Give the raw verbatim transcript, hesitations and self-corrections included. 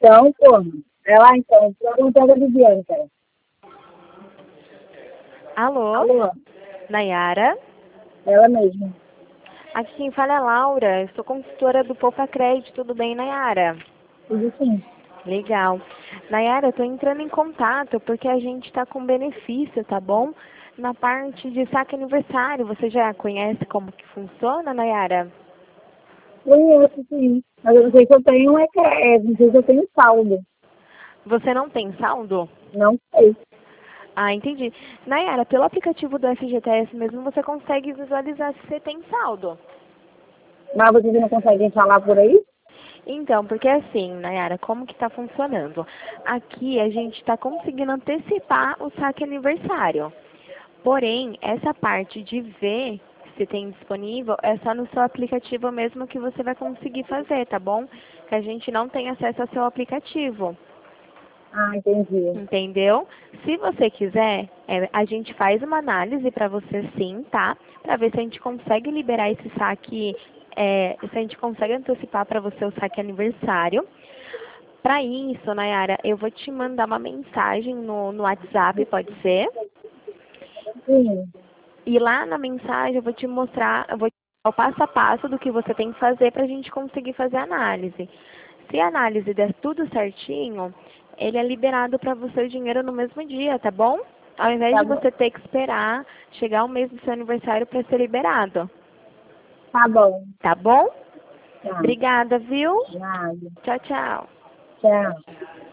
então, porra. É lá então, pergunta de Bianca. Alô? Alô? Nayara? Ela mesma. Aqui quem fala é a Laura, eu sou consultora do Poupa Crédito, tudo bem, Nayara? Tudo sim. Legal. Nayara, eu tô entrando em contato porque a gente tá com benefício, tá bom? Na parte de saque aniversário, você já conhece como que funciona, Nayara? Conheço, sim. Mas eu não sei se eu tenho, é, que- é, não sei se eu tenho saldo. Você não tem saldo? Não sei. Ah, entendi. Nayara, pelo aplicativo do F G T S mesmo, você consegue visualizar se você tem saldo. Mas vocês não conseguem falar por aí? Então, porque assim, Nayara, como que está funcionando? Aqui a gente está conseguindo antecipar o saque aniversário. Porém, essa parte de ver se tem disponível é só no seu aplicativo mesmo que você vai conseguir fazer, tá bom? Que a gente não tem acesso ao seu aplicativo. Ah, entendi. Entendeu? Se você quiser, é, a gente faz uma análise para você sim, tá? Para ver se a gente consegue liberar esse saque, é, se a gente consegue antecipar para você o saque aniversário. Para isso, Nayara, eu vou te mandar uma mensagem no, no WhatsApp, pode ser? Sim. E lá na mensagem eu vou te mostrar, eu vou te dar o passo a passo do que você tem que fazer para a gente conseguir fazer a análise. Se a análise der tudo certinho, ele é liberado para você o dinheiro no mesmo dia, tá bom? Ao invés Tá de bom. você ter que esperar chegar o mês do seu aniversário para ser liberado. Tá bom. Tá bom? Tá. Obrigada, viu? Nada. Tchau, tchau. Tchau.